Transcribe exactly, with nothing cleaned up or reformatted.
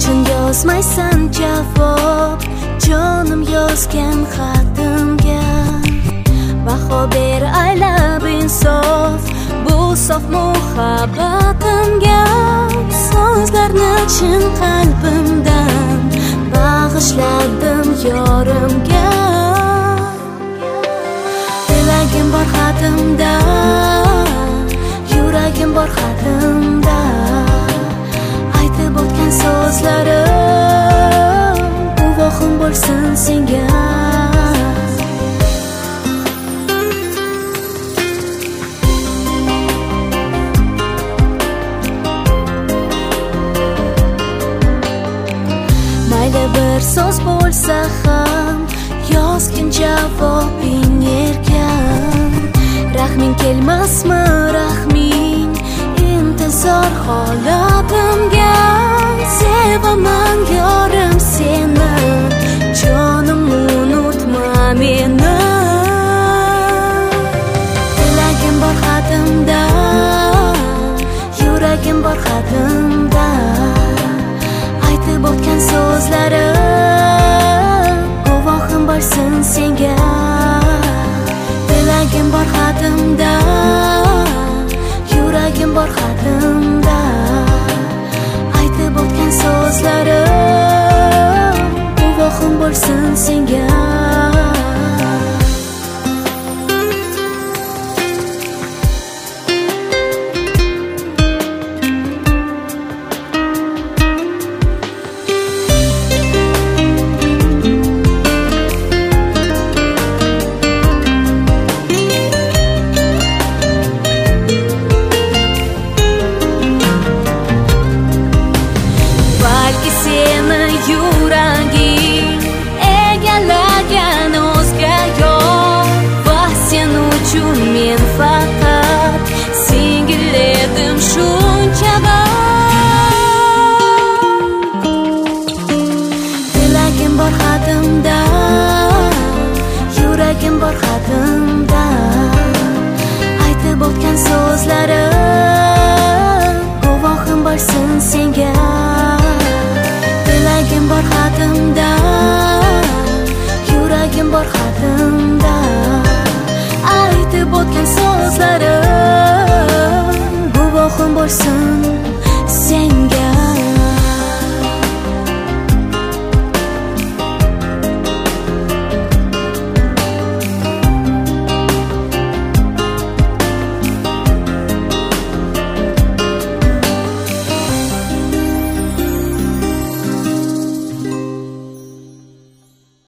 uchun yozmaysan javob, jonim yozgan xatimga. Baho ber aylab insof, bu sof muhabbatimga. So'zlarni chin qalbimdan bag'ishladim yorimga. Tilagim bor xatimda, yuragim bor xatimda. Aytib o'tgan so'zlarim guvohim bo'lsin senga. Mayli bir so'z bo'lsa ham yozgin javobing erkan. Rahming kelmasmi rahming intizor holatimga. Sevaman yorim seni, jonim unutma meni. Tilagim bor xatimda, yuragim bor xatimda. Aytib o'tgan so'zlarim guvohim bo'lsin senga. Tilagim bor xatimda, yuragim bor xatimda. Aytib o'tgan so'zlarim guvohim bo'lsin senga. Yuraging egallagan o'zga yo'l, va sen uchun men faqat singil edim shuncha bor. Tilagim bor xatimda, yuragim bor xatimda. Aytib o'tgan so'zlarim guvohim bo'lsin senga. Tilagim bor xatimda, yuragim bor xatimda. Aytib o'tgan so'zlarim guvohim bo'lsin senga.